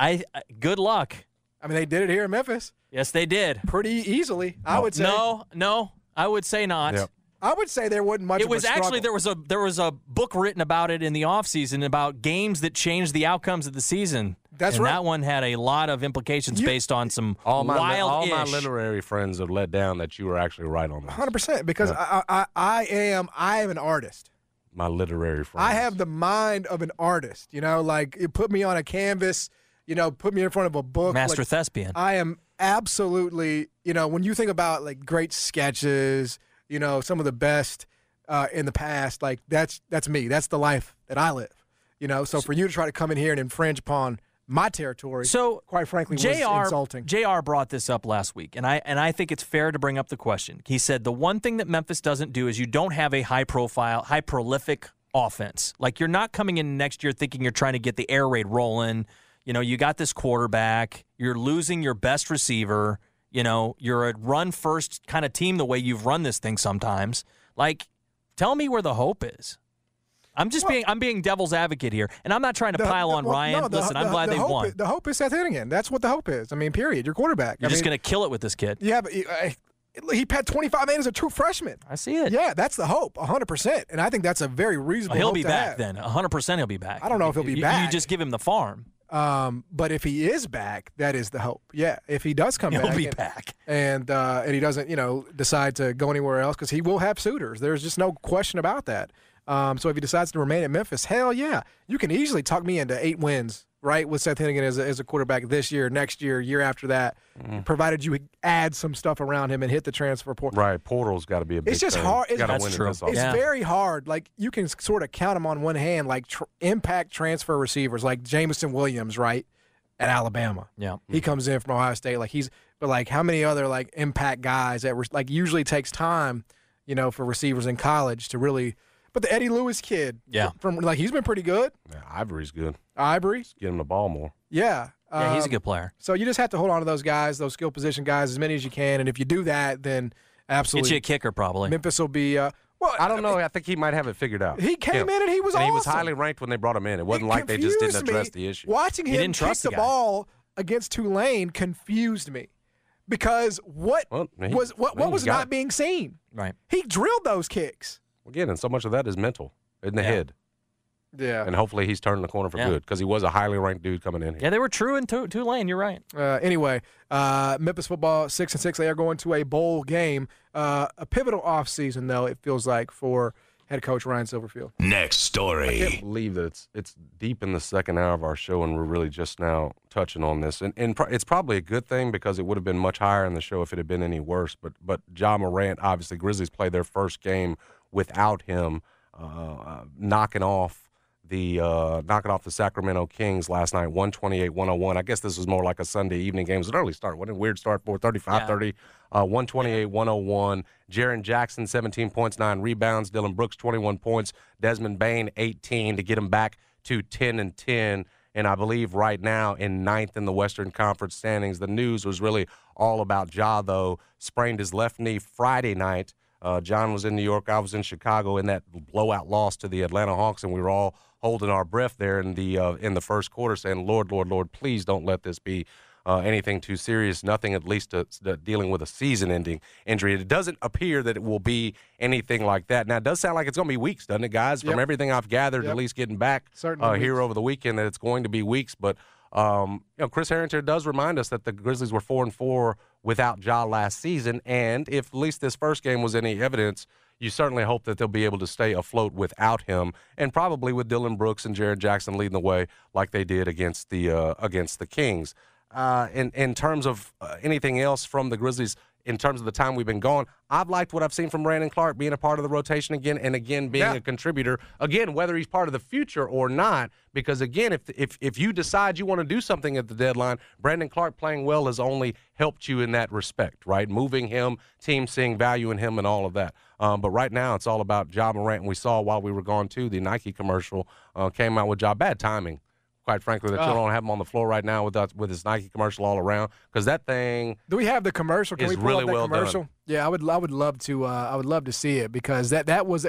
Good luck. I mean, they did it here in Memphis. Yes, they did. Pretty easily, I would say. No, I would say not. Yep. I would say there wasn't much. It was actually there was a book written about it in the offseason about games that changed the outcomes of the season. That's and right. That one had a lot of implications based on some all my literary friends are let down that you were actually right on that. 100%, because I am an artist. My literary friends. I have the mind of an artist. Like you put me on a canvas. Put me in front of a book. Master thespian. I am absolutely. When you think about like great sketches. Some of the best in the past, like that's me. That's the life that I live. So for you to try to come in here and infringe upon my territory, quite frankly, was insulting. JR brought this up last week, and I think it's fair to bring up the question. He said the one thing that Memphis doesn't do is you don't have a high-profile, high-prolific offense. Like you're not coming in next year thinking you're trying to get the air raid rolling. You got this quarterback. You're losing your best receiver. You're a run-first kind of team the way you've run this thing sometimes. Like, tell me where the hope is. I'm being devil's advocate here, and I'm not trying to pile on Ryan. No, Listen, I'm glad they won. The hope is Seth Hennigan. That's what the hope is. I mean, period. Your quarterback. You're just going to kill it with this kid. Yeah, but he had 25 man as a true freshman. I see it. Yeah, that's the hope, 100%. And I think that's a very reasonable He'll hope be to back have. then. 100% he'll be back. I don't know if he'll be back. You just give him the farm. But if he is back, that is the hope. Yeah, if he does come back. He'll be back. And he doesn't, decide to go anywhere else, because he will have suitors. There's just no question about that. So if he decides to remain at Memphis, hell yeah. You can easily talk me into 8 wins, right, with Seth Hennigan as a quarterback this year, next year, year after that, provided you add some stuff around him and hit the transfer portal. Right, portal's got to be a big It's just thing. hard. That's true. It's very hard. Like, you can sort of count them on one hand, like impact transfer receivers, like Jameson Williams, right, at Alabama. Yeah. He comes in from Ohio State. But how many other, like, impact guys that usually takes time, for receivers in college to really – but the Eddie Lewis kid, he's been pretty good. Yeah, Ivory's good. Ivory? Just get him the ball more. Yeah. Yeah, he's a good player. So you just have to hold on to those guys, those skill position guys, as many as you can. And if you do that, then absolutely. Get you a kicker, probably. Memphis will be I don't know. I think he might have it figured out. He came in and he was awesome. He was highly ranked when they brought him in. It wasn't like they just didn't address the issue. Watching him kick the ball against Tulane confused me. Because what was not being seen? Right. He drilled those kicks. Again, and so much of that is mental in the head. Yeah. And hopefully he's turning the corner for good, because he was a highly ranked dude coming in here. Yeah, they were true in Tulane. You're right. Anyway, Memphis football 6-6. They are going to a bowl game. A pivotal offseason, though, it feels like, for head coach Ryan Silverfield. Next story. I can't believe that it's deep in the second hour of our show, and we're really just now touching on this. And it's probably a good thing, because it would have been much higher in the show if it had been any worse. But Ja Morant, obviously, Grizzlies played their first game without him, knocking off the Sacramento Kings last night, 128-101. I guess this was more like a Sunday evening game. It was an early start. What a weird start, 4:35-30, 128-101. Jaren Jackson, 17 points, 9 rebounds. Dylan Brooks, 21 points. Desmond Bane, 18 to get him back to 10-10. And I believe right now in 9th in the Western Conference standings. The news was really all about Ja, though. Sprained his left knee Friday night. John was in New York. I was in Chicago in that blowout loss to the Atlanta Hawks, and we were all holding our breath there in the first quarter, saying, Lord, Lord, Lord, please don't let this be anything too serious, nothing at least to dealing with a season-ending injury. It doesn't appear that it will be anything like that. Now, it does sound like it's going to be weeks, doesn't it, guys? From everything I've gathered, at least getting back here over the weekend, that it's going to be weeks. But Chris Harrington does remind us that the Grizzlies were 4-4 without Ja last season, and if at least this first game was any evidence, you certainly hope that they'll be able to stay afloat without him, and probably with Dylan Brooks and Jaren Jackson leading the way like they did against the Kings. In terms of anything else from the Grizzlies, in terms of the time we've been gone, I've liked what I've seen from Brandon Clark being a part of the rotation again, and again being a contributor, again, whether he's part of the future or not, because again, if you decide you want to do something at the deadline, Brandon Clark playing well has only helped you in that respect, right? Moving him, team seeing value in him and all of that. But right now it's all about Ja Morant, and we saw while we were gone too, the Nike commercial came out with Ja. Bad timing, quite frankly, that you don't have him on the floor right now with his Nike commercial all around, because that thing. Do we have the commercial? Can we pull really up that well commercial? done. Yeah, I would love to. I would love to see it, because that was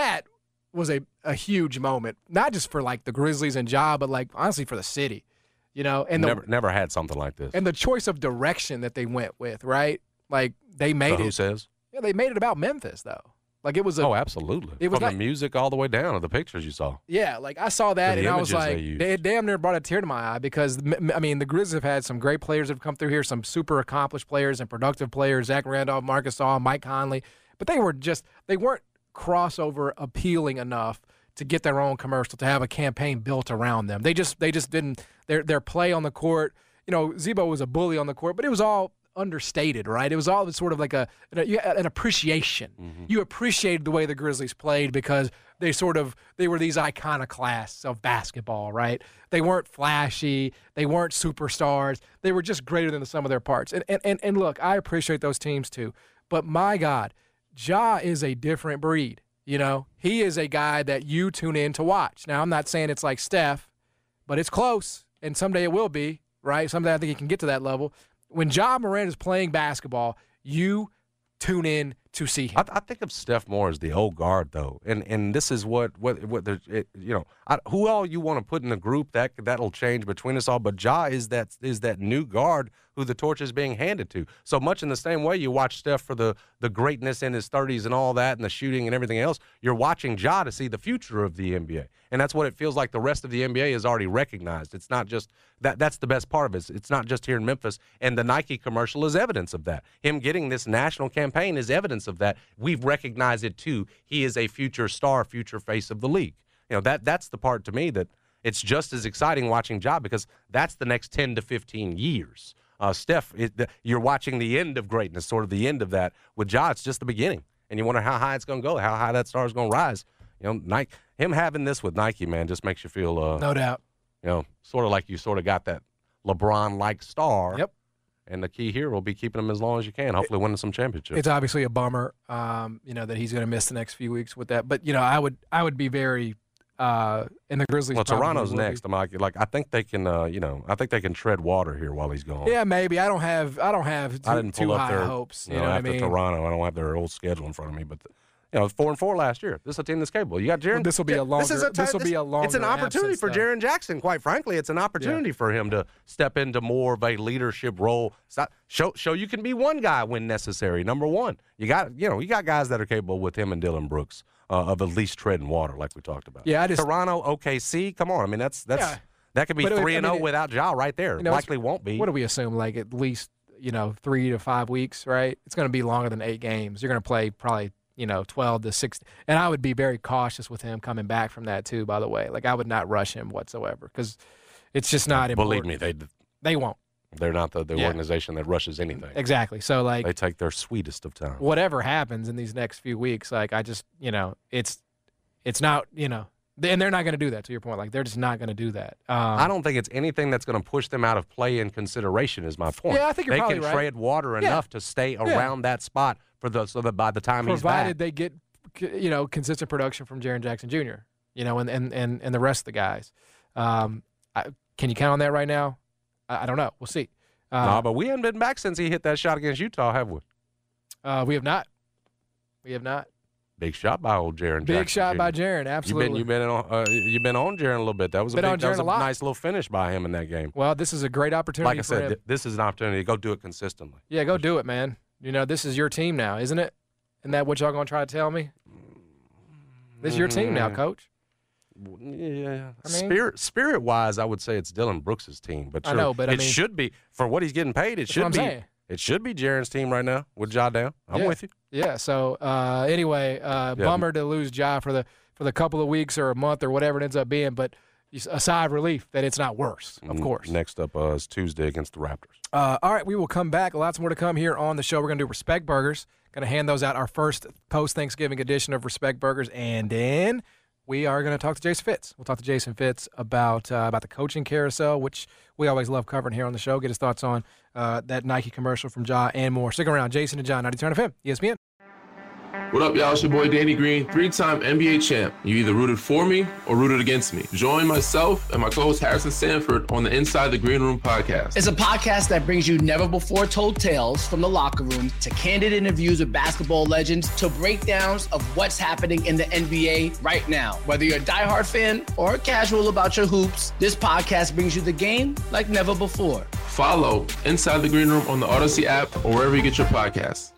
a huge moment, not just for like the Grizzlies and Ja, but like honestly for the city, And never had something like this. And the choice of direction that they went with, right? Like they made it. Who says? Yeah, they made it about Memphis though. Like it was absolutely. It was from the music all the way down to the pictures you saw. Yeah, like I saw that and I was like, they damn near brought a tear to my eye, because I mean the Grizzlies have had some great players that have come through here, some super accomplished players and productive players, Zach Randolph, Marcus Gasol, Mike Conley, but they weren't crossover appealing enough to get their own commercial, to have a campaign built around them. They just didn't their play on the court. Zebo was a bully on the court, but it was all understated, right? It was all sort of like an appreciation. Mm-hmm. You appreciated the way the Grizzlies played because they were these iconoclasts of basketball, right? They weren't flashy, they weren't superstars, they were just greater than the sum of their parts. And look, I appreciate those teams too, but my God, Ja is a different breed. He is a guy that you tune in to watch. Now, I'm not saying it's like Steph, but it's close, and someday it will be, right? Someday I think he can get to that level. When Ja Morant is playing basketball, you tune in to see him. I think of Steph more as the old guard, though, and this is what who all you want to put in the group that'll change between us all. But Ja is that new guard who the torch is being handed to. So much in the same way you watch Steph for the greatness in his 30s and all that and the shooting and everything else, you're watching Ja to see the future of the NBA. And that's what it feels like the rest of the NBA has already recognized. It's not just that's the best part of it. It's not just here in Memphis. And the Nike commercial is evidence of that. Him getting this national campaign is evidence of that. We've recognized it too. He is a future star, future face of the league. That's the part to me that it's just as exciting watching Ja, because that's the next 10 to 15 years. Steph, you're watching the end of greatness, sort of the end of that. With Ja, it's just the beginning. And you wonder how high it's going to go, how high that star is going to rise. Nike, him having this with Nike, man, just makes you feel no doubt. Sort of like you sort of got that LeBron-like star. Yep. And the key here will be keeping him as long as you can, hopefully winning some championships. It's obviously a bummer, that he's going to miss the next few weeks with that. But, I would be very and the Grizzlies. Well, Toronto's next. I think they can. I think they can tread water here while he's gone. Yeah, maybe. I don't have too high hopes. You know what I mean? Toronto, I don't have their old schedule in front of me, but 4-4 last year. This is a team that's capable. You got Jaren. Well, this will be a longer. It's an opportunity for Jaren Jackson. Quite frankly, it's an opportunity for him to step into more of a leadership role. Show you can be one guy when necessary. Number one, you got guys that are capable with him and Dylan Brooks of at least treading water, like we talked about. Yeah, Toronto, OKC. Come on, I mean that's that could be 3-0 without Ja right there. Likely won't be. What do we assume? Like at least 3 to 5 weeks, right? It's going to be longer than 8 games. You're going to play probably 12 to 16. And I would be very cautious with him coming back from that too, by the way. Like I would not rush him whatsoever because it's just not important. Believe me, they won't. They're not the organization that rushes anything. Exactly. So they take their sweetest of time. Whatever happens in these next few weeks, like I just, it's not, and they're not going to do that, to your point. Like they're just not going to do that. I don't think it's anything that's going to push them out of play and consideration is my point. Yeah, I think you're probably right. They can tread water enough to stay around that spot so that by the time he's back. Provided they get, consistent production from Jaren Jackson Jr., and the rest of the guys. Can you count on that right now? I don't know. We'll see. No, but we haven't been back since he hit that shot against Utah, have we? We have not. We have not. Big shot by old Jaren. Big shot by Jaren, absolutely. You've been on Jaren a little bit. That was a nice little finish by him in that game. Well, this is a great opportunity. Like I said, this is an opportunity to go do it consistently. Yeah, go do it, man. This is your team now, isn't it? Isn't that what y'all going to try to tell me? This is your team now, Coach. Yeah, spirit-wise, I would say it's Dylan Brooks' team, but it should be for what he's getting paid. It should be. It should be Jaren's team right now with Ja down. I'm with you. Yeah. So anyway, bummer to lose Ja for the couple of weeks or a month or whatever it ends up being, but a sigh of relief that it's not worse. Of course. Next up is Tuesday against the Raptors. All right, we will come back. Lots more to come here on the show. We're going to do Respect Burgers. Going to hand those out, our first post-Thanksgiving edition of Respect Burgers, and then we are going to talk to Jason Fitz. We'll talk to Jason Fitz about the coaching carousel, which we always love covering here on the show. Get his thoughts on that Nike commercial from Ja and more. Stick around. Jason and John, 92.9 FM, ESPN. What up, y'all? It's your boy Danny Green, 3-time NBA champ. You either rooted for me or rooted against me. Join myself and my co-host Harrison Sanford on the Inside the Green Room podcast. It's a podcast that brings you never-before-told tales from the locker room to candid interviews with basketball legends to breakdowns of what's happening in the NBA right now. Whether you're a diehard fan or casual about your hoops, this podcast brings you the game like never before. Follow Inside the Green Room on the Odyssey app or wherever you get your podcasts.